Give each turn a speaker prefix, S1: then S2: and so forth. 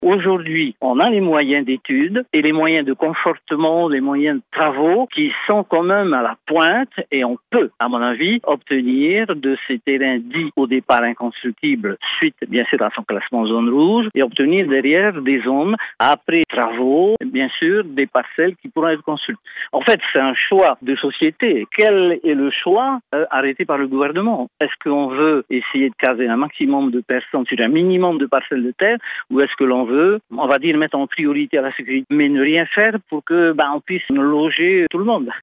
S1: Aujourd'hui, on a les moyens d'études et les moyens de confortement, les moyens de travaux qui sont quand même à la pointe et on peut, à mon avis, obtenir de ces terrains dits au départ inconstructibles suite, bien sûr, à son classement zone rouge et obtenir derrière des zones, après travaux, bien sûr, des parcelles qui pourront être construites. En fait, c'est un choix de société. Quel est le choix arrêté par le gouvernement? Est-ce qu'on veut essayer de caser un maximum de personnes sur un minimum de parcelles de terre ou est-ce que l'on veut, on va dire, mettre en priorité à la sécurité, mais ne rien faire pour que on puisse loger tout le monde?